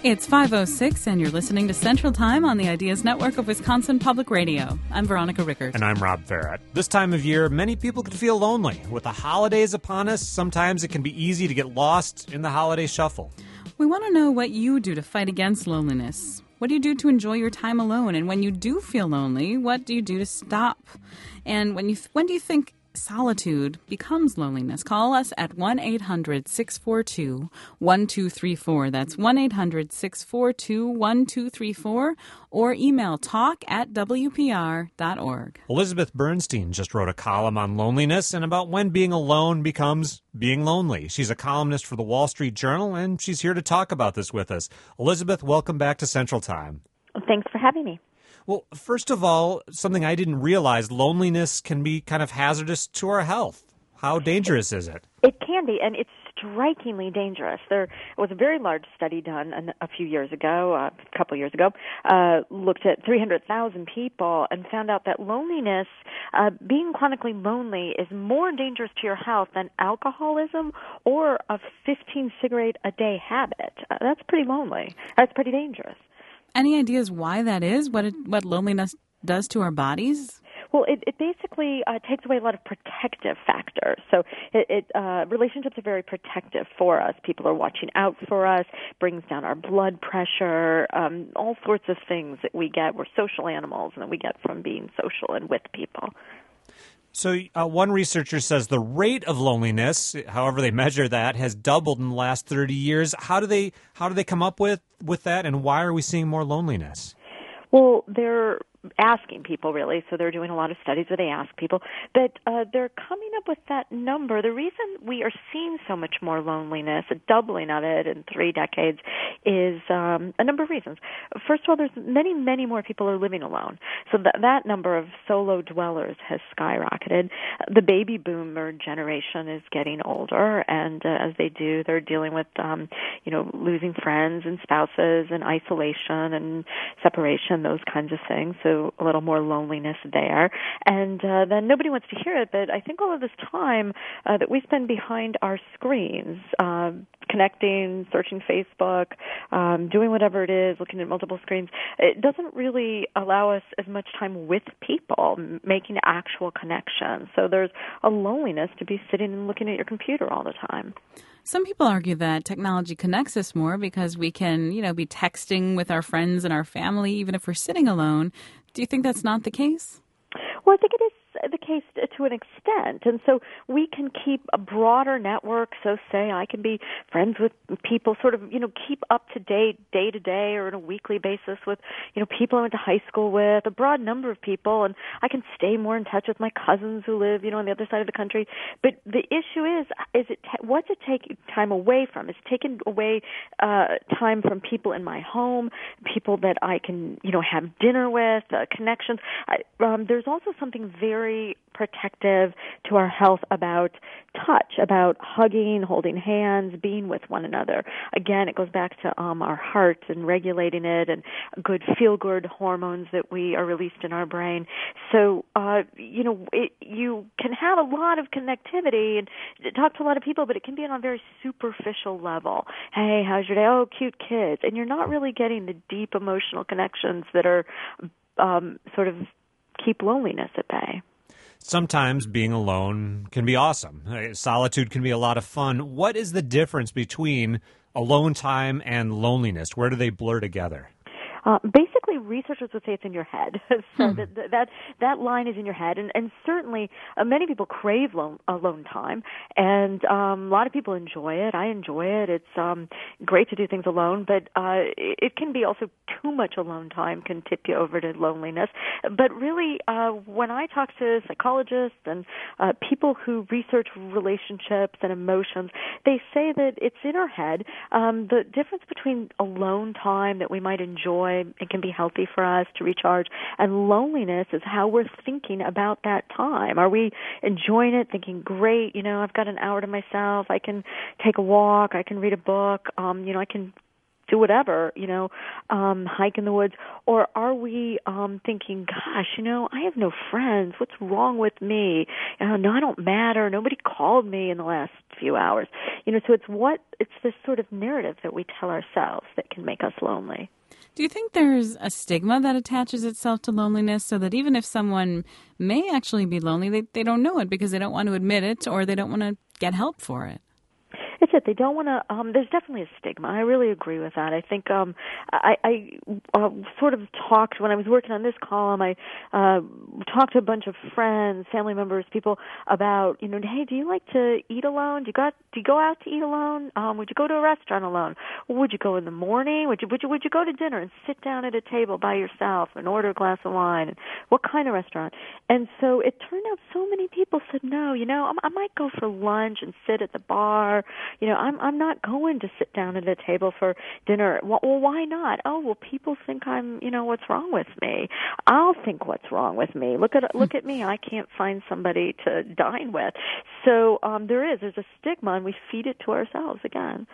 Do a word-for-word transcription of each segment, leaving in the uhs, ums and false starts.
It's five oh six, and you're listening to Central Time on the Ideas Network of Wisconsin Public Radio. I'm Veronica Rickert. And I'm Rob Farrett. This time of year, many people can feel lonely. With the holidays upon us, sometimes it can be easy to get lost in the holiday shuffle. We want to know what you do to fight against loneliness. What do you do to enjoy your time alone? And when you do feel lonely, what do you do to stop? And when you th- when do you think solitude becomes loneliness? Call us at one eight hundred six four two one two three four. That's one eight hundred six four two one two three four, or email talk at w p r dot org. Elizabeth Bernstein just wrote a column on loneliness and about when being alone becomes being lonely. She's a columnist for the Wall Street Journal, and she's here to talk about this with us. Elizabeth, welcome back to Central Time. Thanks for having me. Well, first of all, something I didn't realize, loneliness can be kind of hazardous to our health. How dangerous is it? It can be, and it's strikingly dangerous. There was a very large study done a few years ago, uh, a couple years ago, uh, looked at three hundred thousand people and found out that loneliness, uh, being chronically lonely, is more dangerous to your health than alcoholism or a fifteen cigarette a day habit. Uh, that's pretty lonely. That's pretty dangerous. Any ideas why that is? What it, what loneliness does to our bodies? Well, it, it basically uh, takes away a lot of protective factors. So it, it uh, relationships are very protective for us. People are watching out for us, brings down our blood pressure, um, all sorts of things that we get. We're social animals, and that we get from being social and with people. So uh, one researcher says the rate of loneliness, however they measure that, has doubled in the last thirty years. How do they how do they come up with, with that, and why are we seeing more loneliness? Well, they're asking people, really, so they're doing a lot of studies where they ask people, but uh, they're coming up with that number. The reason we are seeing so much more loneliness, a doubling of it in three decades, is um, a number of reasons. First of all, there's many, many more people are living alone, so that, that number of solo dwellers has skyrocketed. The baby boomer generation is getting older, and uh, as they do, they're dealing with, um, you know, losing friends and spouses and isolation and separation, those kinds of things. So a little more loneliness there. And uh, then nobody wants to hear it, but I think all of this time uh, that we spend behind our screens, uh, connecting, searching Facebook, um, doing whatever it is, looking at multiple screens, it doesn't really allow us as much time with people, making actual connections. So there's a loneliness to be sitting and looking at your computer all the time. Some people argue that technology connects us more because we can, you know, be texting with our friends and our family, even if we're sitting alone. Do you think that's not the case? Well, I think it is the case to an extent, and so we can keep a broader network. So say I can be friends with people, sort of, you know, keep up to date day to day or on a weekly basis with, you know, people I went to high school with, a broad number of people, and I can stay more in touch with my cousins who live, you know, on the other side of the country. But the issue is, is it ta- what's it take time away from? It's taken away uh, time from people in my home, people that I can, you know, have dinner with, uh, connections. I, um, there's also something very protective to our health about touch, about hugging, holding hands, being with one another. Again, it goes back to um, our heart and regulating it, and good feel-good hormones that we are released in our brain. So, uh, you know, it, you can have a lot of connectivity and talk to a lot of people, but it can be on a very superficial level. Hey, how's your day? Oh, cute kids. And you're not really getting the deep emotional connections that are um, sort of keep loneliness at bay. Sometimes being alone can be awesome. Solitude can be a lot of fun. What is the difference between alone time and loneliness? Where do they blur together? Uh, basically, researchers would say it's in your head. so hmm. that, that that line is in your head, and, and certainly uh, many people crave lone, alone time, and um, a lot of people enjoy it. I enjoy it. It's um, great to do things alone, but uh, it, it can be also too much alone time can tip you over to loneliness. But really, uh, when I talk to psychologists and uh, people who research relationships and emotions, they say that it's in our head. Um, the difference between alone time that we might enjoy, it can be healthy for us to recharge, and loneliness is how we're thinking about that time. Are we enjoying it, thinking, great, you know, I've got an hour to myself, I can take a walk, I can read a book, um, you know, I can do whatever, you know, um, hike in the woods? Or are we um, thinking, gosh, you know, I have no friends. What's wrong with me? Uh, no, I don't matter. Nobody called me in the last few hours. You know, so it's what it's this sort of narrative that we tell ourselves that can make us lonely. Do you think there's a stigma that attaches itself to loneliness so that even if someone may actually be lonely, they, they don't know it because they don't want to admit it or they don't want to get help for it? It's it. They don't want to. Um, there's definitely a stigma. I really agree with that. I think um, I, I uh, sort of talked when I was working on this column. I uh, talked to a bunch of friends, family members, people about, you know, hey, do you like to eat alone? Do you got? Do you go out to eat alone? Um, would you go to a restaurant alone? Would you go in the morning? Would you? Would you? Would you go to dinner and sit down at a table by yourself and order a glass of wine? And what kind of restaurant? And so it turned out so many people said no. You know, I, I might go for lunch and sit at the bar. You know, I'm I'm not going to sit down at a table for dinner. Well, well, why not? Oh, well, people think I'm, you know, what's wrong with me? I'll think what's wrong with me. Look at look at me. I can't find somebody to dine with. So um, there is there's a stigma, and we feed it to ourselves again.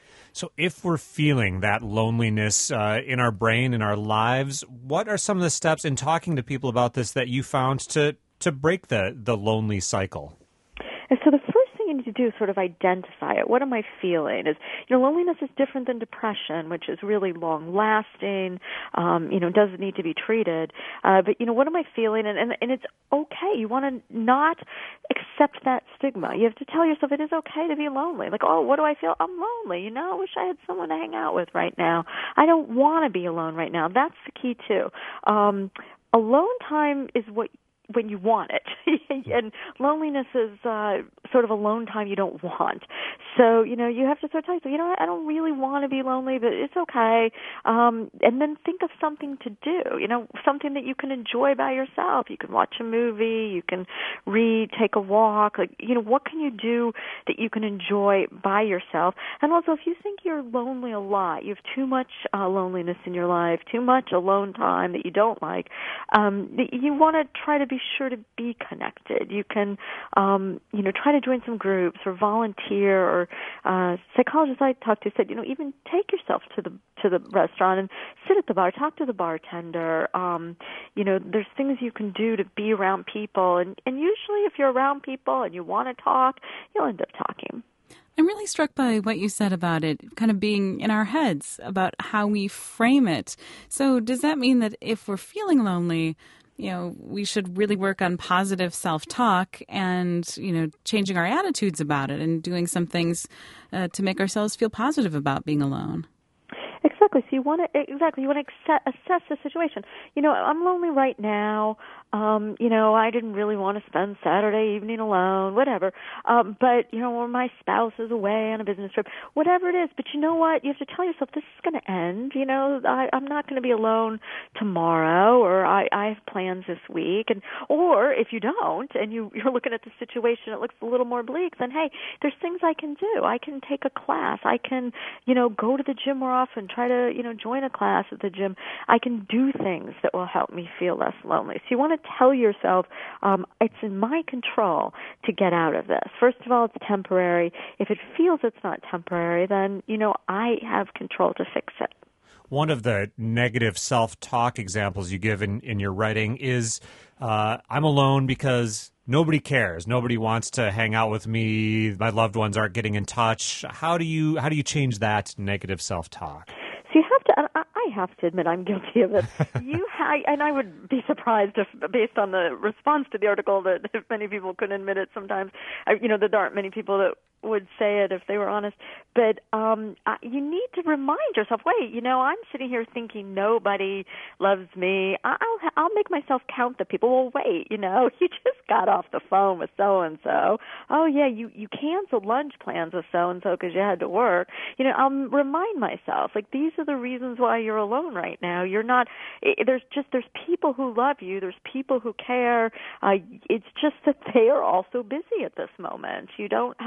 So if we're feeling that loneliness uh, in our brain, in our lives, what are some of the steps in talking to people about this that you found to to break the the lonely cycle? And so the first thing you need to do is sort of identify it. What am I feeling? Is, you know, loneliness is different than depression, which is really long-lasting, um, you know, doesn't need to be treated. Uh, but, you know, what am I feeling? And, and, and it's okay. You want to not accept that stigma. You have to tell yourself it is okay to be lonely. Like, oh, what do I feel? I'm lonely. You know, I wish I had someone to hang out with right now. I don't want to be alone right now. That's the key, too. Um, alone time is what when you want it. And loneliness is uh, sort of alone time you don't want. So, you know, you have to sort of tell yourself, you know what, I don't really want to be lonely, but it's okay. Um, and then think of something to do, you know, something that you can enjoy by yourself. You can watch a movie, you can read, take a walk. Like, you know, what can you do that you can enjoy by yourself? And also, if you think you're lonely a lot, you have too much uh, loneliness in your life, too much alone time that you don't like, um, you want to try to be sure to be connected. You can, um, you know, try to join some groups or volunteer. Or uh, psychologists I talked to said, you know, even take yourself to the to the restaurant and sit at the bar, talk to the bartender. Um, you know, there's things you can do to be around people, and and usually if you're around people and you want to talk, you'll end up talking. I'm really struck by what you said about it kind of being in our heads, about how we frame it. So does that mean that if we're feeling lonely, you know, we should really work on positive self-talk and, you know, changing our attitudes about it and doing some things uh, to make ourselves feel positive about being alone? Exactly. So you want to exactly you want to accept, assess the situation. You know, I'm lonely right now. Um, you know, I didn't really want to spend Saturday evening alone, whatever. Um, but, you know, or my spouse is away on a business trip, whatever it is. But you know what? You have to tell yourself this is going to end. You know, I, I'm not going to be alone tomorrow, or I, I have plans this week. And or if you don't, and you, you're looking at the situation, it looks a little more bleak, then, hey, there's things I can do. I can take a class. I can, you know, go to the gym more often, try to, you know, join a class at the gym. I can do things that will help me feel less lonely. So you want to tell yourself, um, it's in my control to get out of this. First of all, it's temporary. If it feels it's not temporary, then, you know, I have control to fix it. One of the negative self-talk examples you give in, in your writing is, uh, I'm alone because nobody cares. Nobody wants to hang out with me. My loved ones aren't getting in touch. How do you, how do you change that negative self-talk? So you have to, I have to admit I'm guilty of it. You ha- and I would be surprised if, based on the response to the article, that if many people couldn't admit it sometimes. I, you know, that there aren't many people that would say it if they were honest. But um, uh, you need to remind yourself, wait, you know, I'm sitting here thinking nobody loves me. I'll I'll make myself count the people. Well, wait, you know, you just got off the phone with so-and-so. Oh, yeah, you, you canceled lunch plans with so-and-so because you had to work. You know, I'll remind myself, like, these are the reasons why you're alone right now. You're not, it, there's just, there's people who love you. There's people who care. Uh, it's just that they are also busy at this moment. You don't have to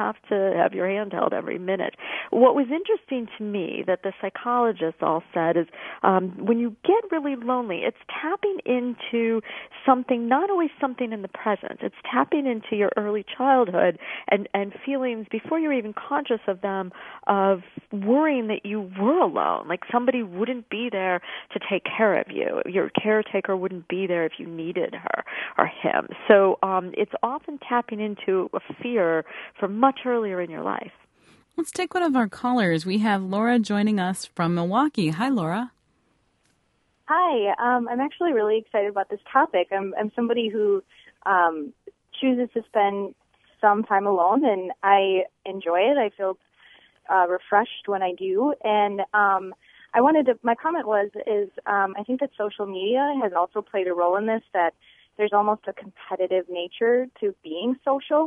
to have your hand held every minute. What was interesting to me that the psychologists all said is um, when you get really lonely, it's tapping into something, not always something in the present. It's tapping into your early childhood and, and feelings before you're even conscious of them, of worrying that you were alone, like somebody wouldn't be there to take care of you. Your caretaker wouldn't be there if you needed her or him. So um, it's often tapping into a fear from much earlier in your life. Let's take one of our callers. We have Laura joining us from Milwaukee. Hi, Laura. Hi. Um, I'm actually really excited about this topic. I'm, I'm somebody who um, chooses to spend some time alone, and I enjoy it. I feel uh, refreshed when I do. And um, I wanted to, my comment was, is um, I think that social media has also played a role in this, that there's almost a competitive nature to being social.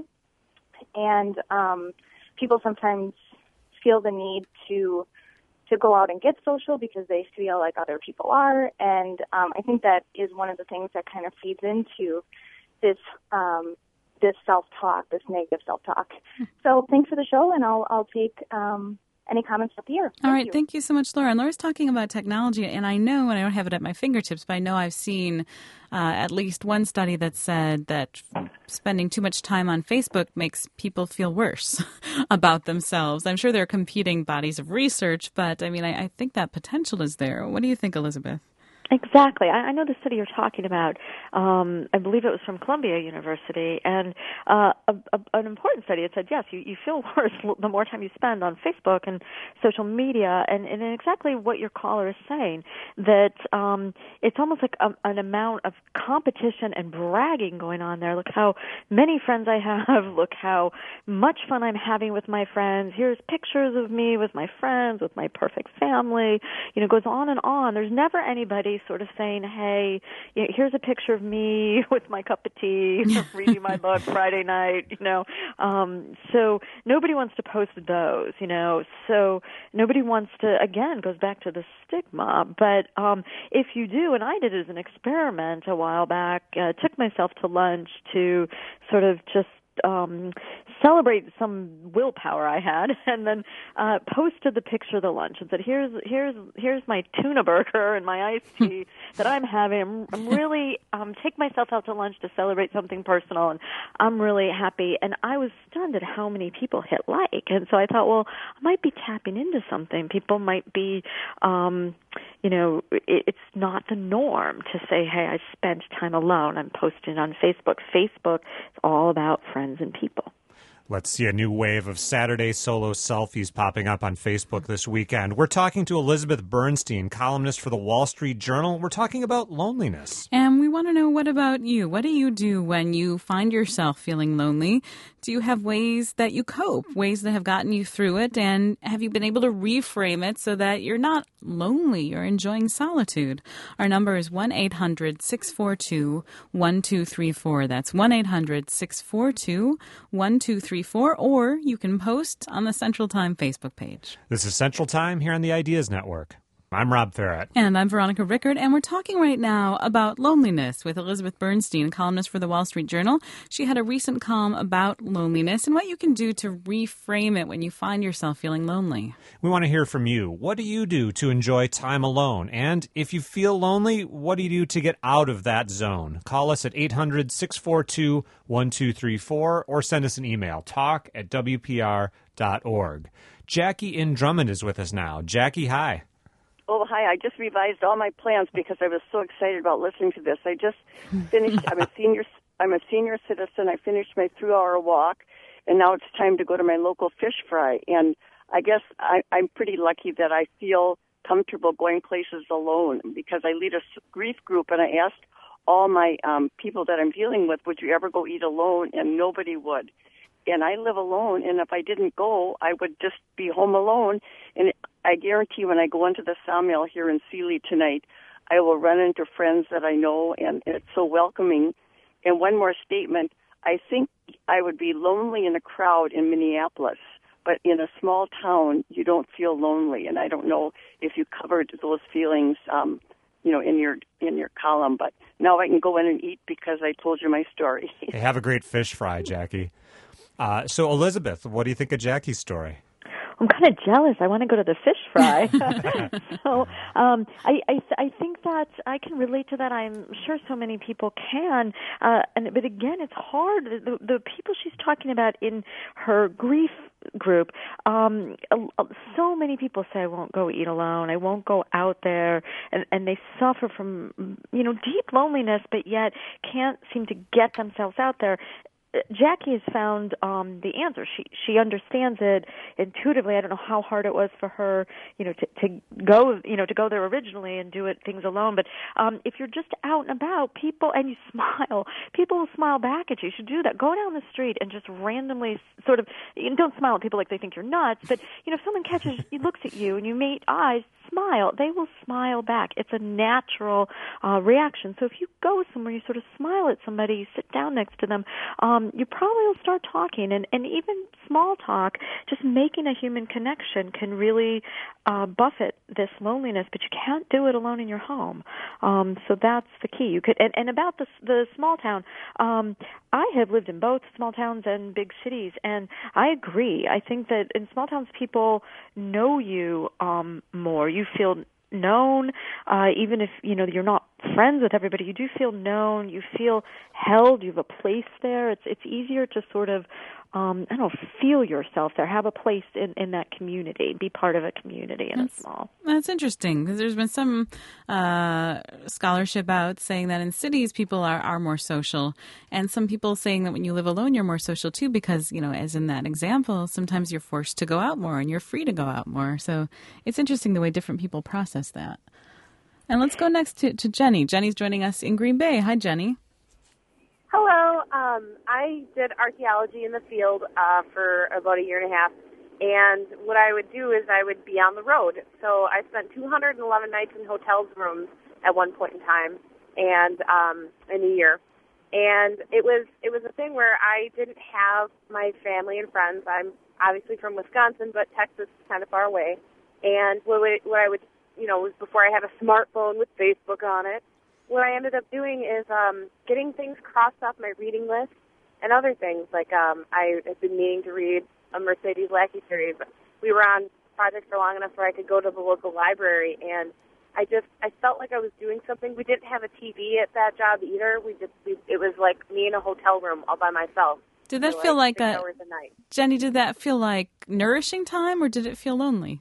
And um, people sometimes feel the need to to go out and get social because they feel like other people are. And um, I think that is one of the things that kind of feeds into this um, this self-talk, this negative self-talk. So thanks for the show, and I'll I'll take um, any comments at the air. All right, thank you so much, Laura. And Laura's talking about technology, and I know, and I don't have it at my fingertips, but I know I've seen uh, at least one study that said that spending too much time on Facebook makes people feel worse about themselves. I'm sure there are competing bodies of research, but I mean, I, I think that potential is there. What do you think, Elizabeth? Exactly. I, I know the study you're talking about. Um, I believe it was from Columbia University, and uh, a, a, an important study. It said, yes, you, you feel worse the more time you spend on Facebook and social media, and, and exactly what your caller is saying, that um, it's almost like a, an amount of competition and bragging going on there. Look how many friends I have. Look how much fun I'm having with my friends. Here's pictures of me with my friends, with my perfect family. You know, it goes on and on. There's never anybody sort of saying, hey, here's a picture of me with my cup of tea, reading my book Friday night, you know. Um, so nobody wants to post those, you know. So nobody wants to, again, goes back to the stigma. But um, if you do, and I did it as an experiment a while back, uh, took myself to lunch to sort of just Um, celebrate some willpower I had, and then uh, posted the picture of the lunch and said, "Here's here's here's my tuna burger and my iced tea that I'm having. I'm, I'm really um, take myself out to lunch to celebrate something personal, and I'm really happy." And I was stunned at how many people hit like, and so I thought, well, I might be tapping into something. People might be, um, you know, it, it's not the norm to say, "Hey, I spent time alone. I'm posting on Facebook." Facebook is all about friends and people. Let's see a new wave of Saturday solo selfies popping up on Facebook this weekend. We're talking to Elizabeth Bernstein, columnist for the Wall Street Journal. We're talking about loneliness. And we want to know, what about you? What do you do when you find yourself feeling lonely? Do you have ways that you cope, ways that have gotten you through it? And have you been able to reframe it so that you're not lonely, you're enjoying solitude? Our number is one eight hundred six four two one two three four. That's one eight hundred six four two one two three four. Or you can post on the Central Time Facebook page. This is Central Time here on the Ideas Network. I'm Rob Farrett. And I'm Veronica Rickard, and we're talking right now about loneliness with Elizabeth Bernstein, columnist for the Wall Street Journal. She had a recent column about loneliness and what you can do to reframe it when you find yourself feeling lonely. We want to hear from you. What do you do to enjoy time alone? And if you feel lonely, what do you do to get out of that zone? Call us at eight hundred six four two one two three four or send us an email, talk at w p r dot org. Jackie in Drummond is with us now. Jackie, hi. Oh, hi. I just revised all my plans because I was so excited about listening to this. I just finished, I'm a senior, I'm a senior citizen. I finished my three-hour walk, and now it's time to go to my local fish fry. And I guess I, I'm pretty lucky that I feel comfortable going places alone because I lead a grief group, and I asked all my um, people that I'm dealing with, would you ever go eat alone? And nobody would. And I live alone, and if I didn't go, I would just be home alone. And I guarantee when I go into the sawmill here in Sealy tonight, I will run into friends that I know, and it's so welcoming. And one more statement, I think I would be lonely in a crowd in Minneapolis, but in a small town, you don't feel lonely. And I don't know if you covered those feelings, um, you know, in your in your column, but now I can go in and eat because I told you my story. Hey, have a great fish fry, Jackie. Uh, so, Elizabeth, what do you think of Jackie's story? I'm kind of jealous. I want to go to the fish fry. so um, I, I, I think that I can relate to that. I'm sure so many people can. Uh, and but again, it's hard. The, the people she's talking about in her grief group, um, so many people say, I won't go eat alone. I won't go out there. And, and they suffer from, you know, deep loneliness, but yet can't seem to get themselves out there. Jackie has found um, the answer. She she understands it intuitively. I don't know how hard it was for her, you know, to, to go, you know, to go there originally and do it things alone. But um, if you're just out and about, people and you smile, people will smile back at you. You should do that. Go down the street and just randomly sort of, you know, don't smile at people like they think you're nuts. But you know, if someone catches, looks at you and you meet eyes, smile. They will smile back. It's a natural uh, reaction. So if you go somewhere, you sort of smile at somebody, you sit down next to them. Um, you probably will start talking, and, and even small talk, just making a human connection can really uh, buffet this loneliness, but you can't do it alone in your home. Um, so that's the key. You could, and, and about the, the small town, um, I have lived in both small towns and big cities, and I agree. I think that in small towns, people know you um, more. You feel known, uh, even if, you know, you're not friends with everybody, you do feel known, you feel held, you have a place there. It's it's easier to sort of, um, I don't know, feel yourself there, have a place in, in that community, be part of a community in that's, a small. That's interesting, because there's been some uh, scholarship out saying that in cities people are, are more social, and some people saying that when you live alone you're more social too, because, you know, as in that example, sometimes you're forced to go out more and you're free to go out more. So it's interesting the way different people process that. And let's go next to, to Jenny. Jenny's joining us in Green Bay. Hi, Jenny. Hello. Um, I did archaeology in the field uh, for about a year and a half, and what I would do is I would be on the road. So I spent two hundred eleven nights in hotels rooms at one point in time, and um, in a year. And it was it was a thing where I didn't have my family and friends. I'm obviously from Wisconsin, but Texas is kind of far away. And what, we, what I would you know, was before I had a smartphone with Facebook on it. What I ended up doing is um, getting things crossed off my reading list and other things. Like um, I had been meaning to read a Mercedes Lackey series, but we were on project for long enough where I could go to the local library, and I just I felt like I was doing something. We didn't have a T V at that job either. We just we, it was like me in a hotel room all by myself. Did that for feel like, like a, hours a night. Jenny? Did that feel like nourishing time, or did it feel lonely?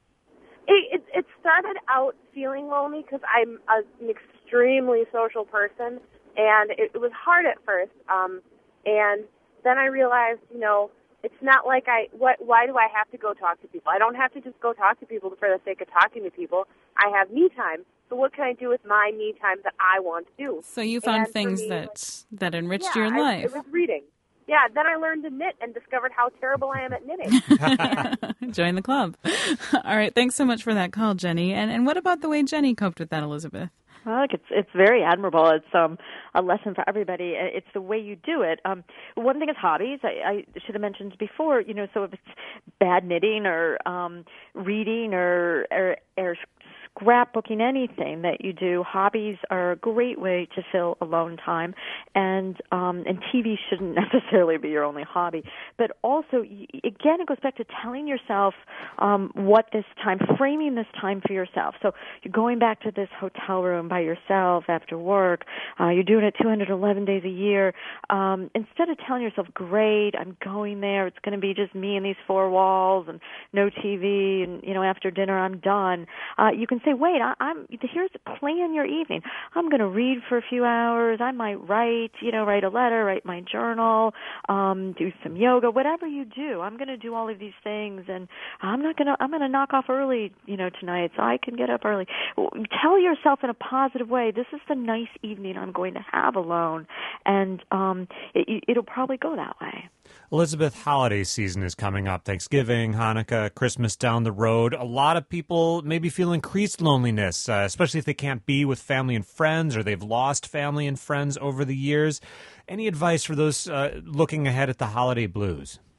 It, it, it started out feeling lonely because I'm a, an extremely social person, and it, it was hard at first. Um, and then I realized, you know, it's not like I, what, why do I have to go talk to people? I don't have to just go talk to people for the sake of talking to people. I have me time. So what can I do with my me time that I want to do? So you found and things me, that like, that enriched yeah, your I, life. it was reading. Yeah, then I learned to knit and discovered how terrible I am at knitting. Join the club. All right, thanks so much for that call, Jenny. And and what about the way Jenny coped with that, Elizabeth? Well, look, it's it's very admirable. It's um a lesson for everybody. It's the way you do it. Um, one thing is hobbies. I, I should have mentioned before. You know, so if it's bad knitting or um, reading or or, or scrapbooking, anything that you do, hobbies are a great way to fill alone time. And um, and T V shouldn't necessarily be your only hobby. But also, again, it goes back to telling yourself um, what this time, framing this time for yourself. So you're going back to this hotel room by yourself after work. Uh, you're doing it two hundred eleven days a year. Um, instead of telling yourself, great, I'm going there, it's going to be just me and these four walls and no T V, and, you know, after dinner I'm done. Uh, you can say, wait, I, I'm here's plan your evening. I'm going to read for a few hours. I might write, you know, write a letter, write my journal, um, do some yoga, whatever you do. I'm going to do all of these things, and I'm not going to. I'm going to knock off early, you know, tonight, so I can get up early. Tell yourself in a positive way, this is the nice evening I'm going to have alone, and um, it, it'll probably go that way. Elizabeth, holiday season is coming up. Thanksgiving, Hanukkah, Christmas down the road. A lot of people maybe feel increased loneliness, uh, especially if they can't be with family and friends or they've lost family and friends over the years. Any advice for those uh, looking ahead at the holiday blues?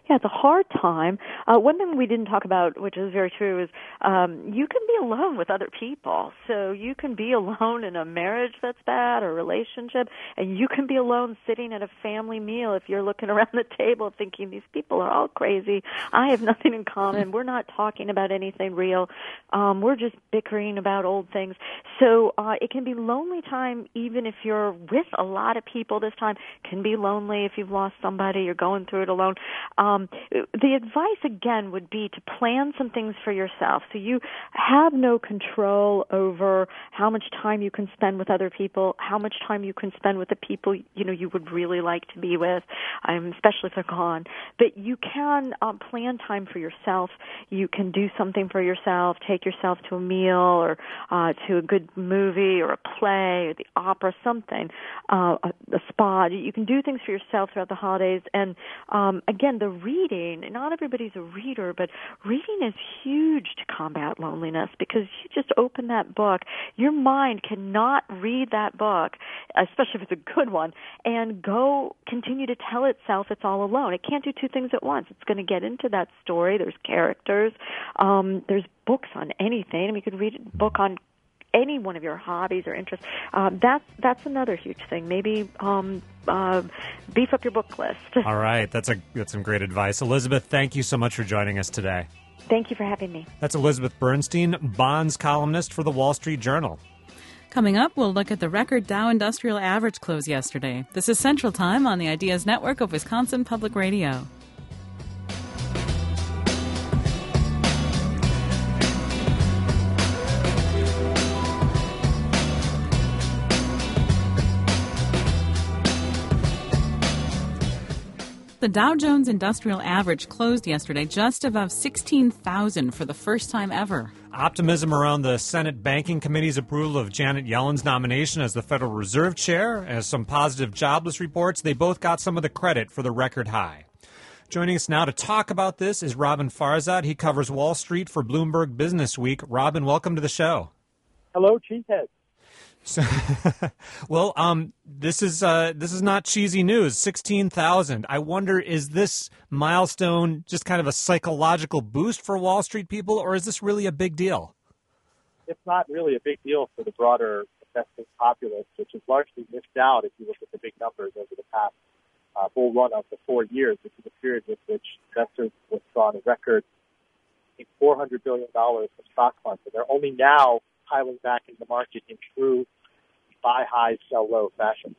Yeah, it's a hard time. Uh, one thing we didn't talk about, which is very true, is um, you can be alone with other people. So you can be alone in a marriage that's bad or a relationship, and you can be alone sitting at a family meal if you're looking around the table thinking these people are all crazy. I have nothing in common. We're not talking about anything real. Um, we're just bickering about old things. So uh, it can be lonely time even if you're with a lot of people. This time can be lonely if you've lost somebody, you're going through it alone. Um, Um, the advice, again, would be to plan some things for yourself. So you have no control over how much time you can spend with other people, how much time you can spend with the people, you know, you would really like to be with, um, especially if they're gone. But you can um, plan time for yourself. You can do something for yourself, take yourself to a meal or uh, to a good movie or a play or the opera, something, uh, a, a spa. You can do things for yourself throughout the holidays. And, um, again, the reading, not everybody's a reader, but reading is huge to combat loneliness because you just open that book. Your mind cannot read that book, especially if it's a good one, and go continue to tell itself it's all alone. It can't do two things at once. It's going to get into that story. There's characters. Um, there's books on anything. I mean, you could read a book on any one of your hobbies or interests. Um, that's that's another huge thing. Maybe um, uh, beef up your book list. All right, that's a that's some great advice, Elizabeth. Thank you so much for joining us today. Thank you for having me. That's Elizabeth Bernstein, bonds columnist for the Wall Street Journal. Coming up, we'll look at the record Dow Industrial Average close yesterday. This is Central Time on the Ideas Network of Wisconsin Public Radio. The Dow Jones Industrial Average closed yesterday just above sixteen thousand for the first time ever. Optimism around the Senate Banking Committee's approval of Janet Yellen's nomination as the Federal Reserve Chair, as some positive jobless reports, they both got some of the credit for the record high. Joining us now to talk about this is Robin Farzad. He covers Wall Street for Bloomberg Business Week. Robin, welcome to the show. Hello, Cheesehead. So, well, um, this is uh, this is not cheesy news. Sixteen thousand. I wonder, is this milestone just kind of a psychological boost for Wall Street people, or is this really a big deal? It's not really a big deal for the broader investing populace, which is largely missed out if you look at the big numbers over the past uh, bull run of the four years. This is a period with which investors withdrawn a record four hundred billion dollars from stock funds, and they're only now piling back into the market in true buy high, sell low fashion.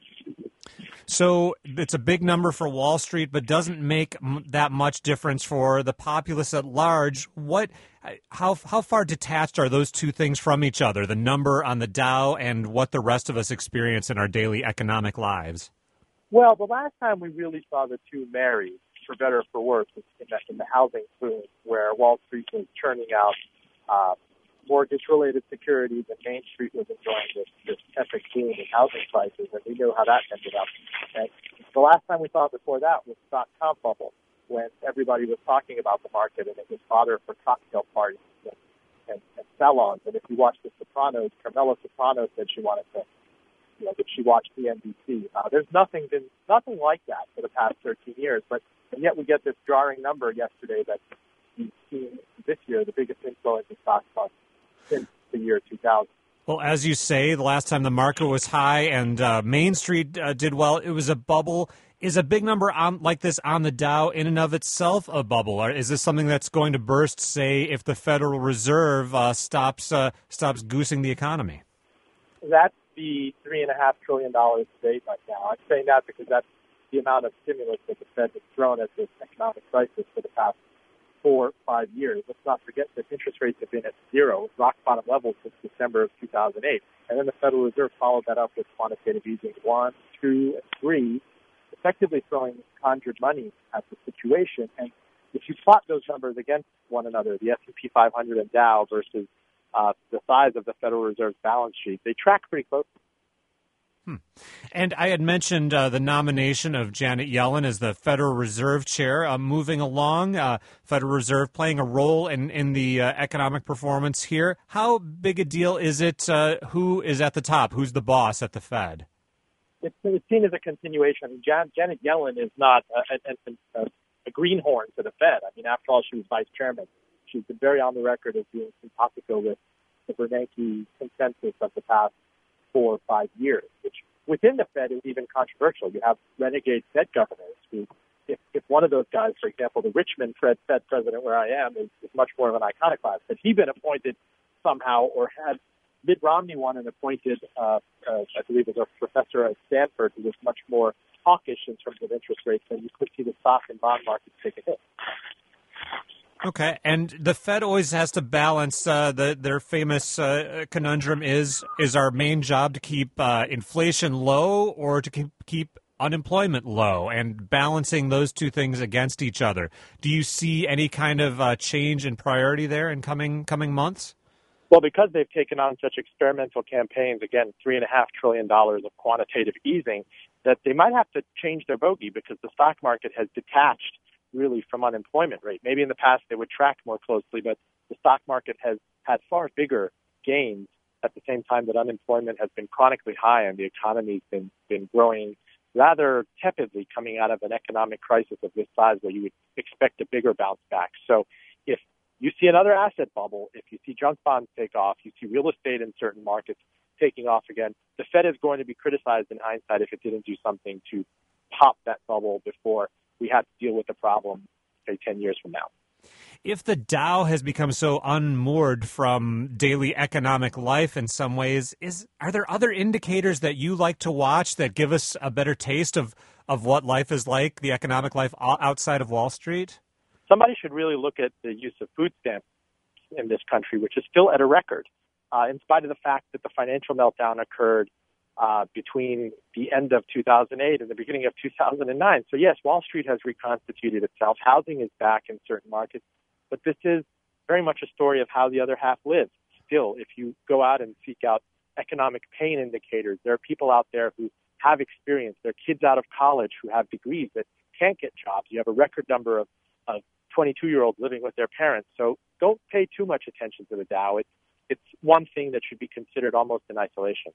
So it's a big number for Wall Street, but doesn't make m- that much difference for the populace at large. What, how how far detached are those two things from each other? The number on the Dow and what the rest of us experience in our daily economic lives. Well, the last time we really saw the two marry, for better or for worse, was in the, in the housing boom, where Wall Street was churning out uh, mortgage-related securities, and Main Street was enjoying this, this epic boom in housing prices, and we know how that ended up. And the last time we saw it before that was dot-com bubble, when everybody was talking about the market, and it was fodder for cocktail parties and, and, and salons. And if you watch The Sopranos, Carmela Soprano said she wanted to, you know, that she watched C N B C. Uh, there's nothing been nothing like that for the past thirteen years, but and yet we get this jarring number yesterday that we've seen this year, the biggest inflow into stock funds since the year two thousand. Well, as you say, the last time the market was high and uh, Main Street uh, did well, it was a bubble. Is a big number on, like this on the Dow in and of itself a bubble? Or is this something that's going to burst, say, if the Federal Reserve uh, stops uh, stops goosing the economy? That's the three and a half trillion dollars to date right now. I'm saying that because that's the amount of stimulus that the Fed has thrown at this economic crisis for the past four, five years. Let's not forget that interest rates have been at zero, rock bottom levels since December of two thousand eight. And then the Federal Reserve followed that up with quantitative easing one, two, and three, effectively throwing conjured money at the situation. And if you plot those numbers against one another, the S and P five hundred and Dow versus uh, the size of the Federal Reserve's balance sheet, they track pretty closely. Hmm. And I had mentioned uh, the nomination of Janet Yellen as the Federal Reserve Chair. Uh, moving along, uh, Federal Reserve playing a role in, in the uh, economic performance here. How big a deal is it? Uh, who is at the top? Who's the boss at the Fed? It's, it's seen as a continuation. Jan, Janet Yellen is not a, a, a a greenhorn to the Fed. I mean, after all, she was vice chairman. She's been very on the record as being simpatico with the Bernanke consensus of the past four or five years, which within the Fed is even controversial. You have renegade Fed governors who, if, if one of those guys, for example, the Richmond Fed, Fed president where I am, is, is much more of an iconoclast, had he been appointed somehow, or had Mitt Romney won and appointed, uh, uh, I believe, as a professor at Stanford, who was much more hawkish in terms of interest rates, then you could see the stock and bond markets take a hit. Okay, and the Fed always has to balance uh, the their famous uh, conundrum is is our main job to keep uh, inflation low or to keep, keep unemployment low, and balancing those two things against each other. Do you see any kind of uh, change in priority there in coming coming months? Well, because they've taken on such experimental campaigns, again, three and a half trillion dollars of quantitative easing, that they might have to change their bogey because the stock market has detached really from unemployment rate. Maybe in the past they would track more closely, but the stock market has had far bigger gains at the same time that unemployment has been chronically high and the economy's been, been growing rather tepidly coming out of an economic crisis of this size where you would expect a bigger bounce back. So if you see another asset bubble, if you see junk bonds take off, you see real estate in certain markets taking off again, the Fed is going to be criticized in hindsight if it didn't do something to pop that bubble before we have to deal with the problem, say, ten years from now. If the Dow has become so unmoored from daily economic life in some ways, is are there other indicators that you like to watch that give us a better taste of, of what life is like, the economic life outside of Wall Street? Somebody should really look at the use of food stamps in this country, which is still at a record, uh, in spite of the fact that the financial meltdown occurred Uh, between the end of two thousand eight and the beginning of two thousand nine. So yes, Wall Street has reconstituted itself. Housing is back in certain markets, but this is very much a story of how the other half lives. Still, if you go out and seek out economic pain indicators, there are people out there who have experience. There are kids out of college who have degrees that can't get jobs. You have a record number of, of twenty-two-year-olds living with their parents. So don't pay too much attention to the Dow. It's, it's one thing that should be considered almost in isolation.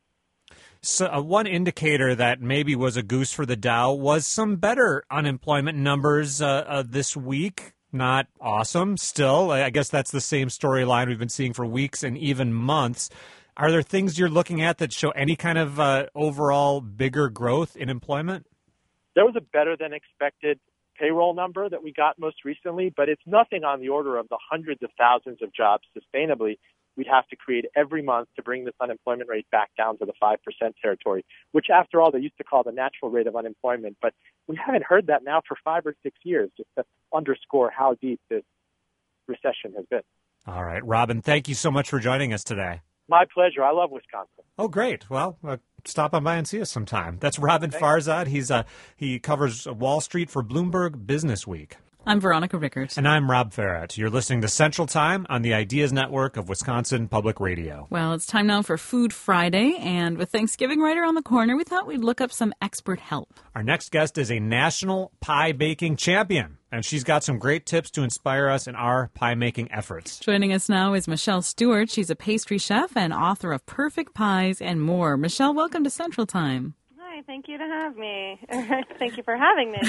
So uh, one indicator that maybe was a goose for the Dow was some better unemployment numbers uh, uh, this week. Not awesome still. I guess that's the same storyline we've been seeing for weeks and even months. Are there things you're looking at that show any kind of uh, overall bigger growth in employment? There was a better than expected payroll number that we got most recently, but it's nothing on the order of the hundreds of thousands of jobs sustainably we'd have to create every month to bring this unemployment rate back down to the five percent territory, which, after all, they used to call the natural rate of unemployment. But we haven't heard that now for five or six years, just to underscore how deep this recession has been. All right, Robin, thank you so much for joining us today. My pleasure. I love Wisconsin. Oh, great. Well, uh, stop on by and see us sometime. That's Robin Thanks. Farzad. He's uh, he covers Wall Street for Bloomberg Business Week. I'm Veronica Rickert. And I'm Rob Farrett. You're listening to Central Time on the Ideas Network of Wisconsin Public Radio. Well, it's time now for Food Friday, and with Thanksgiving right around the corner, we thought we'd look up some expert help. Our next guest is a national pie baking champion, and she's got some great tips to inspire us in our pie-making efforts. Joining us now is Michelle Stewart. She's a pastry chef and author of Perfect Pies and more. Michelle, welcome to Central Time. Thank you to have me. Thank you for having me.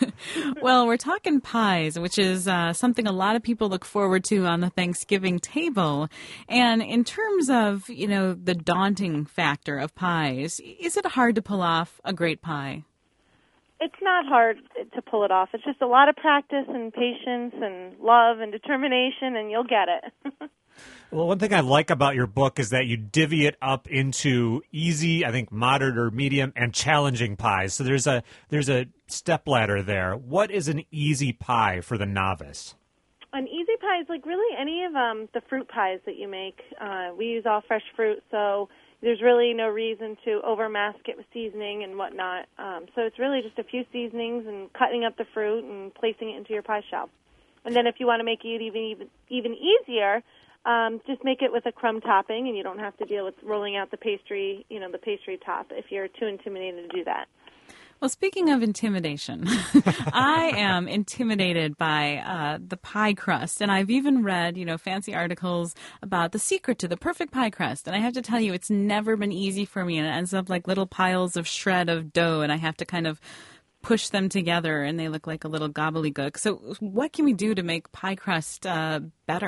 Well, we're talking pies, which is uh, something a lot of people look forward to on the Thanksgiving table. And in terms of, you know, the daunting factor of pies, is it hard to pull off a great pie? It's not hard to pull it off. It's just a lot of practice and patience and love and determination, and you'll get it. Well, one thing I like about your book is that you divvy it up into easy, I think, moderate or medium, and challenging pies. So there's a there's a stepladder there. What is an easy pie for the novice? An easy pie is like really any of um, the fruit pies that you make. Uh, we use all fresh fruit, so there's really no reason to over-mask it with seasoning and whatnot. Um, so it's really just a few seasonings and cutting up the fruit and placing it into your pie shell. And then if you want to make it even even, even easier, Um, just make it with a crumb topping, and you don't have to deal with rolling out the pastry, you know, the pastry top if you're too intimidated to do that. Well, speaking of intimidation, I am intimidated by uh, the pie crust, and I've even read, you know, fancy articles about the secret to the perfect pie crust, and I have to tell you, it's never been easy for me, and it ends up like little piles of shred of dough, and I have to kind of push them together and they look like a little gobbledygook. So what can we do to make pie crust uh, better?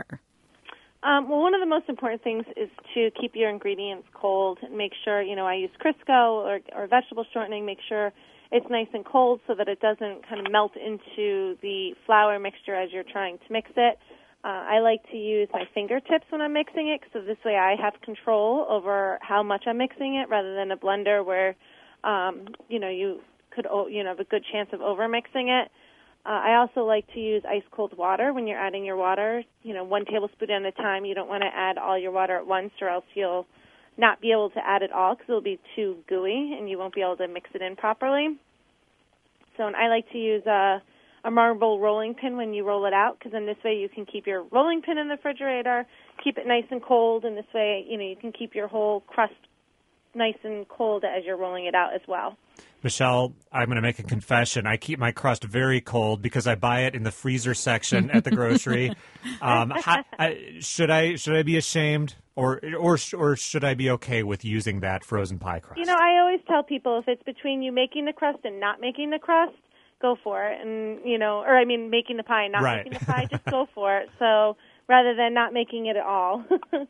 Um, well, one of the most important things is to keep your ingredients cold and make sure, you know, I use Crisco or, or vegetable shortening, make sure it's nice and cold so that it doesn't kind of melt into the flour mixture as you're trying to mix it. Uh, I like to use my fingertips when I'm mixing it, so this way I have control over how much I'm mixing it rather than a blender where, um, you know, you could, you know, have a good chance of over-mixing it. Uh, I also like to use ice-cold water when you're adding your water, you know, one tablespoon at a time. You don't want to add all your water at once or else you'll not be able to add it all because it'll be too gooey and you won't be able to mix it in properly. So and I like to use a, a marble rolling pin when you roll it out because then this way you can keep your rolling pin in the refrigerator, keep it nice and cold, and this way, you know, you can keep your whole crust nice and cold as you're rolling it out as well. Michelle, I'm going to make a confession. I keep my crust very cold because I buy it in the freezer section at the grocery. Um, how, I, should I should I be ashamed, or or or should I be okay with using that frozen pie crust? You know, I always tell people if it's between you making the crust and not making the crust, go for it. And you know, or I mean, making the pie and not right. making the pie, just go for it. So rather than not making it at all.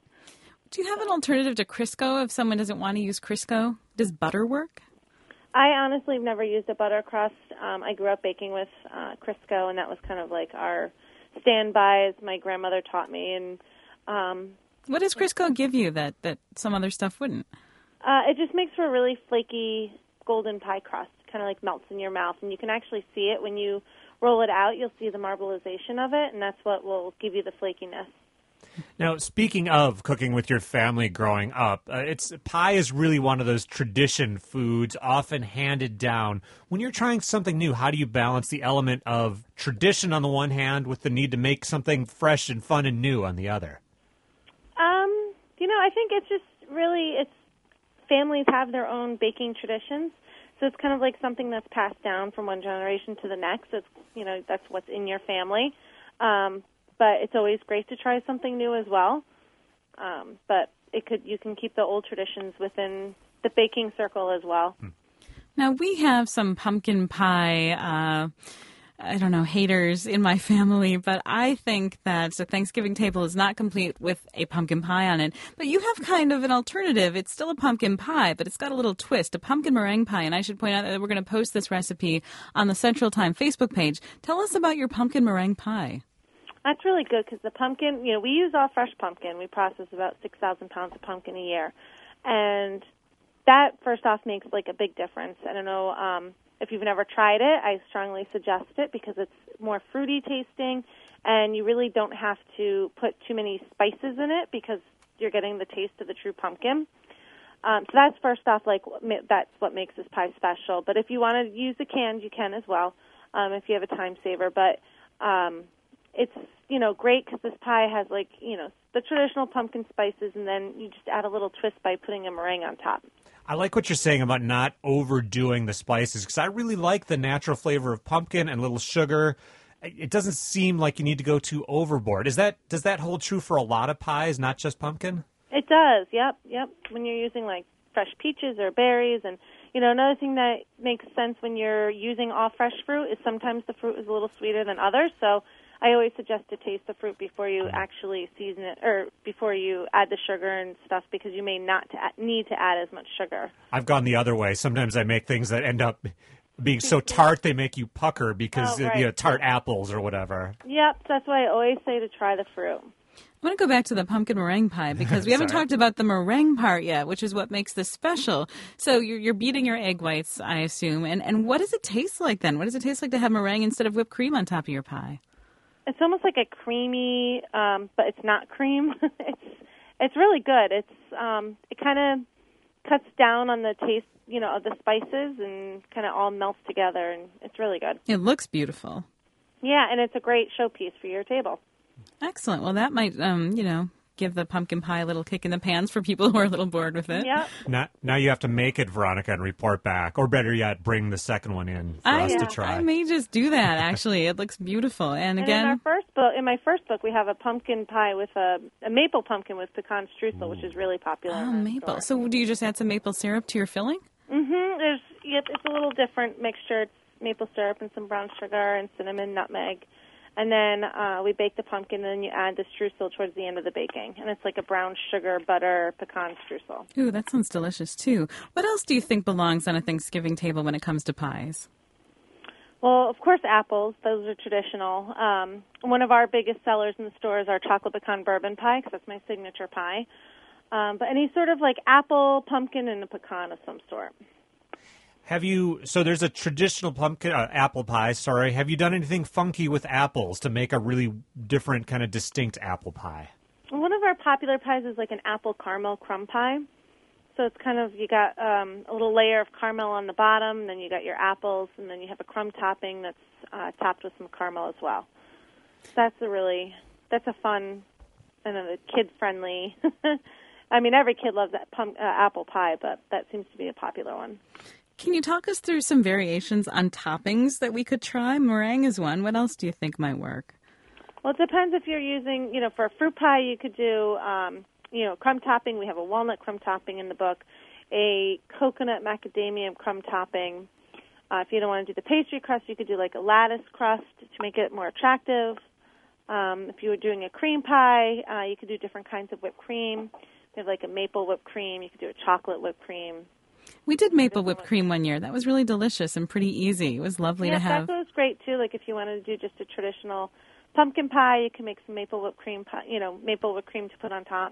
Do you have an alternative to Crisco if someone doesn't want to use Crisco? Does butter work? I honestly have never used a butter crust. Um, I grew up baking with uh, Crisco, and that was kind of like our standby, as my grandmother taught me. And um, what does Crisco give you that, that some other stuff wouldn't? Uh, it just makes for a really flaky golden pie crust, kind of like melts in your mouth. And you can actually see it when you roll it out. You'll see the marbleization of it, and that's what will give you the flakiness. Now, speaking of cooking with your family growing up, uh, it's pie is really one of those tradition foods often handed down. When you're trying something new, how do you balance the element of tradition on the one hand with the need to make something fresh and fun and new on the other? Um, you know, I think it's just really, it's families have their own baking traditions. So it's kind of like something that's passed down from one generation to the next. It's, you know, that's what's in your family. Um But it's always great to try something new as well. Um, but it could you can keep the old traditions within the baking circle as well. Now, we have some pumpkin pie, uh, I don't know, haters in my family, but I think that the Thanksgiving table is not complete with a pumpkin pie on it. But you have kind of an alternative. It's still a pumpkin pie, but it's got a little twist, a pumpkin meringue pie. And I should point out that we're going to post this recipe on the Central Time Facebook page. Tell us about your pumpkin meringue pie. That's really good because the pumpkin, you know, we use all fresh pumpkin. We process about six thousand pounds of pumpkin a year. And that, first off, makes, like, a big difference. I don't know um, if you've never tried it. I strongly suggest it because it's more fruity tasting, and you really don't have to put too many spices in it because you're getting the taste of the true pumpkin. Um, so that's, first off, like, that's what makes this pie special. But if you want to use the canned, you can as well um, if you have a time saver. But um, it's, you know, great because this pie has, like, you know, the traditional pumpkin spices, and then you just add a little twist by putting a meringue on top. I like what you're saying about not overdoing the spices because I really like the natural flavor of pumpkin and a little sugar. It doesn't seem like you need to go too overboard. Is that does that hold true for a lot of pies, not just pumpkin? It does, yep, yep. When you're using, like, fresh peaches or berries. And, you know, another thing that makes sense when you're using all fresh fruit is sometimes the fruit is a little sweeter than others. So I always suggest to taste the fruit before you actually season it, or before you add the sugar and stuff, because you may not to add, need to add as much sugar. I've gone the other way. Sometimes I make things that end up being so tart they make you pucker because, oh, right. you know, tart apples or whatever. Yep, that's why I always say to try the fruit. I want to go back to the pumpkin meringue pie because we haven't talked about the meringue part yet, which is what makes this special. So you're, you're beating your egg whites, I assume. And, and what does it taste like then? What does it taste like to have meringue instead of whipped cream on top of your pie? It's almost like a creamy, um, but it's not cream. it's it's really good. It's um, it kind of cuts down on the taste, you know, of the spices and kind of all melts together, and it's really good. It looks beautiful. Yeah, and it's a great showpiece for your table. Excellent. Well, that might, um, you know, give the pumpkin pie a little kick in the pants for people who are a little bored with it. Yep. Now, now you have to make it, Veronica, and report back. Or better yet, bring the second one in for I, us yeah, to try. I may just do that, actually. It looks beautiful. And, and again, in our first book, in my first book, we have a pumpkin pie with a, a maple pumpkin with pecan streusel, which is really popular. oh, in our maple. store. So do you just add some maple syrup to your filling? Mm-hmm. There's, yep, it's a little different mixture. It's maple syrup and some brown sugar and cinnamon, nutmeg. And then uh, we bake the pumpkin, and then you add the streusel towards the end of the baking. And it's like a brown sugar, butter, pecan streusel. Ooh, that sounds delicious, too. What else do you think belongs on a Thanksgiving table when it comes to pies? Well, of course, apples. Those are traditional. Um, one of our biggest sellers in the store is our chocolate pecan bourbon pie, because that's my signature pie. Um, but any sort of like apple, pumpkin, and a pecan of some sort. Have you, so there's a traditional pumpkin, uh, apple pie, sorry. Have you done anything funky with apples to make a really different kind of distinct apple pie? One of our popular pies is like an apple caramel crumb pie. So it's kind of, you got um, a little layer of caramel on the bottom, then you got your apples, and then you have a crumb topping that's uh, topped with some caramel as well. So that's a really, that's a fun, and a kid-friendly, I mean, every kid loves that pump, uh, apple pie, but that seems to be a popular one. Can you talk us through some variations on toppings that we could try? Meringue is one. What else do you think might work? Well, it depends if you're using, you know, for a fruit pie, you could do, um, you know, crumb topping. We have a walnut crumb topping in the book, a coconut macadamia crumb topping. Uh, if you don't want to do the pastry crust, you could do like a lattice crust to make it more attractive. Um, if you were doing a cream pie, uh, you could do different kinds of whipped cream. You have like a maple whipped cream. You could do a chocolate whipped cream. We did maple whipped cream one year. That was really delicious and pretty easy. It was lovely yeah, to have. That was great, too. Like if you wanted to do just a traditional pumpkin pie, you can make some maple whipped cream pie, you know, maple whipped cream to put on top.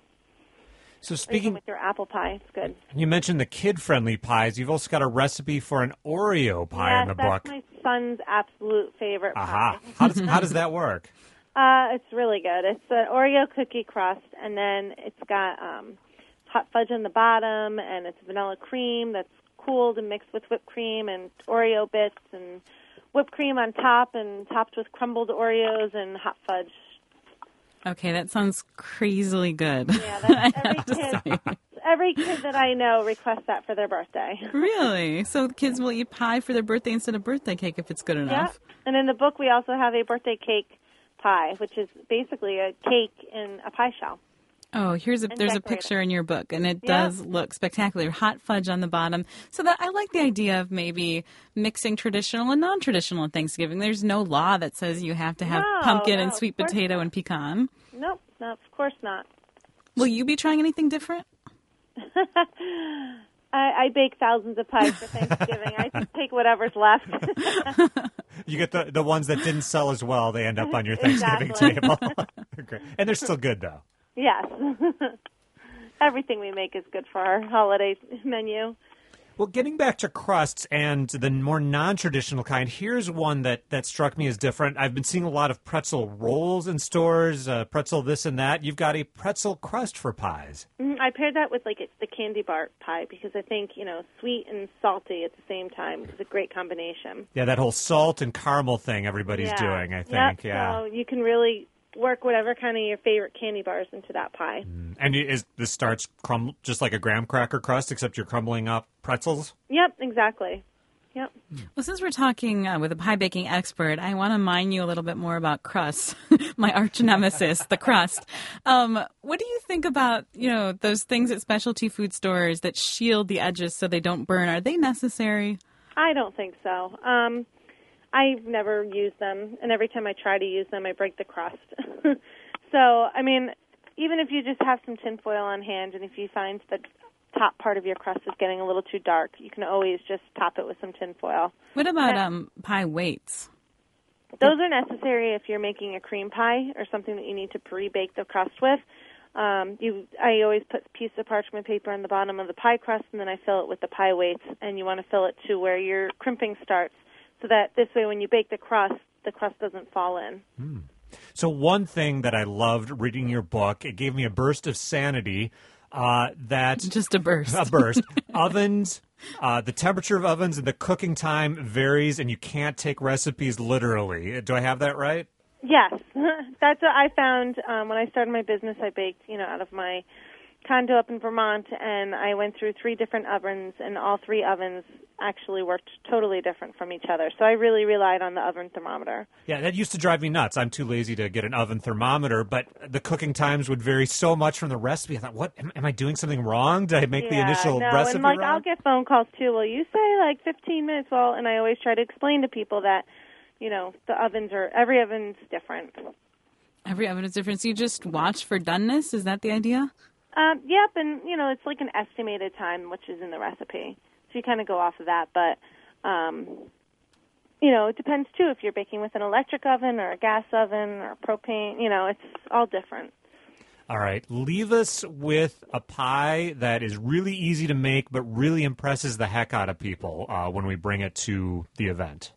So speaking with your apple pie, it's good. You mentioned the kid-friendly pies. You've also got a recipe for an Oreo pie yes, in the that's book. my son's absolute favorite Aha. pie. How does how does that work? Uh, it's really good. It's an Oreo cookie crust, and then it's got um, hot fudge on the bottom, and it's vanilla cream that's cooled and mixed with whipped cream and Oreo bits and whipped cream on top and topped with crumbled Oreos and hot fudge. Okay, that sounds crazily good. Yeah, that's every kid, every kid that I know requests that for their birthday. Really? So kids will eat pie for their birthday instead of birthday cake if it's good enough? Yeah, and in the book we also have a birthday cake pie, which is basically a cake in a pie shell. Oh, here's a, there's a picture in your book, and it does yep. look spectacular. Hot fudge on the bottom. So that I like the idea of maybe mixing traditional and non-traditional at Thanksgiving. There's no law that says you have to have no, pumpkin no, and sweet potato not. and pecan. Nope, no, of course not. Will you be trying anything different? I, I bake thousands of pies for Thanksgiving. I just take whatever's left. You get the, the ones that didn't sell as well. They end up on your Thanksgiving exactly. table. And they're still good, though. Yes. Everything we make is good for our holiday menu. Well, getting back to crusts and the more non-traditional kind, here's one that, that struck me as different. I've been seeing a lot of pretzel rolls in stores, uh, pretzel this and that. You've got a pretzel crust for pies. Mm-hmm. I paired that with like a, the candy bar pie because I think, you know, sweet and salty at the same time is a great combination. Yeah, that whole salt and caramel thing everybody's yeah. doing, I think. Yep. Yeah. So you can really work whatever kind of your favorite candy bars into that pie. Mm. And is this starts crumble just like a graham cracker crust, except you're crumbling up pretzels? Yep, exactly. Yep. Well, since we're talking uh, with a pie baking expert, I want to mine you a little bit more about crust, my arch nemesis, the crust. Um, what do you think about, you know, those things at specialty food stores that shield the edges so they don't burn? Are they necessary? I don't think so. Um, I've never used them, and every time I try to use them, I break the crust. So, I mean, even if you just have some tinfoil on hand, and if you find the top part of your crust is getting a little too dark, you can always just top it with some tinfoil. What about and, um, pie weights? Those are necessary if you're making a cream pie or something that you need to pre-bake the crust with. Um, you, I always put a piece of parchment paper on the bottom of the pie crust, and then I fill it with the pie weights, and you want to fill it to where your crimping starts, so that this way when you bake the crust, the crust doesn't fall in. Mm. So one thing that I loved reading your book, it gave me a burst of sanity, uh, that... Just a burst. A burst. Ovens, uh, the temperature of ovens and the cooking time varies, and you can't take recipes literally. Do I have that right? Yes. That's what I found um, when I started my business. I baked, you know, out of my condo up in Vermont, and I went through three different ovens, and all three ovens actually worked totally different from each other. So I really relied on the oven thermometer. Yeah, that used to drive me nuts. I'm too lazy to get an oven thermometer, but the cooking times would vary so much from the recipe. I thought, what, am, am I doing something wrong? Did I make yeah, the initial no, recipe and like wrong? I'll get phone calls too. Well, you say like fifteen minutes. Well, and I always try to explain to people that, you know, the ovens are, every oven's different. Every oven is different. So you just watch for doneness? Is that the idea? Um, yep, and, you know, it's like an estimated time, which is in the recipe. So you kind of go off of that. But, um, you know, it depends, too, if you're baking with an electric oven or a gas oven or propane. You know, it's all different. All right. Leave us with a pie that is really easy to make but really impresses the heck out of people uh, when we bring it to the event.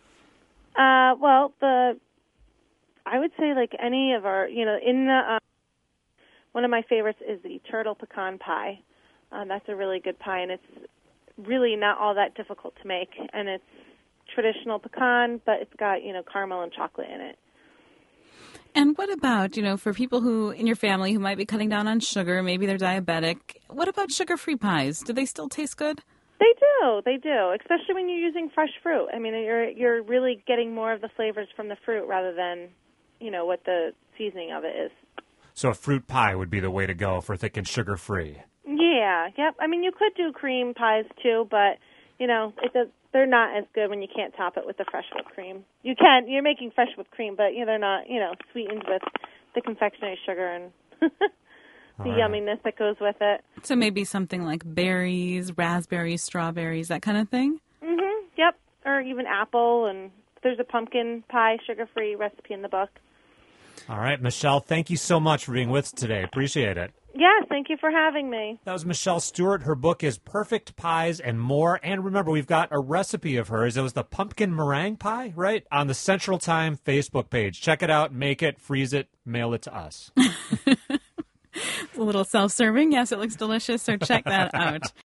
Uh, well, the I would say, like, any of our, you know, in the... Um, one of my favorites is the turtle pecan pie. Um, that's a really good pie, and it's really not all that difficult to make. And it's traditional pecan, but it's got, you know, caramel and chocolate in it. And what about, you know, for people who in your family who might be cutting down on sugar, maybe they're diabetic, what about sugar-free pies? Do they still taste good? They do, they do, especially when you're using fresh fruit. I mean, you're you're really getting more of the flavors from the fruit rather than, you know, what the seasoning of it is. So a fruit pie would be the way to go for thick and sugar-free. Yeah, yep. I mean, you could do cream pies too, but, you know, it does, they're not as good when you can't top it with the fresh whipped cream. You can, you're making fresh whipped cream, but, you know, they're not, you know, sweetened with the confectionery sugar and the right. yumminess that goes with it. So maybe something like berries, raspberries, strawberries, that kind of thing? Mm-hmm, yep. Or even apple, and there's a pumpkin pie sugar-free recipe in the book. All right, Michelle, thank you so much for being with us today. Appreciate it. Yes, thank you for having me. That was Michelle Stewart. Her book is Perfect Pies and More. And remember, we've got a recipe of hers. It was the pumpkin meringue pie, right? On the Central Time Facebook page. Check it out, make it, freeze it, mail it to us. It's a little self-serving. Yes, it looks delicious, so check that out.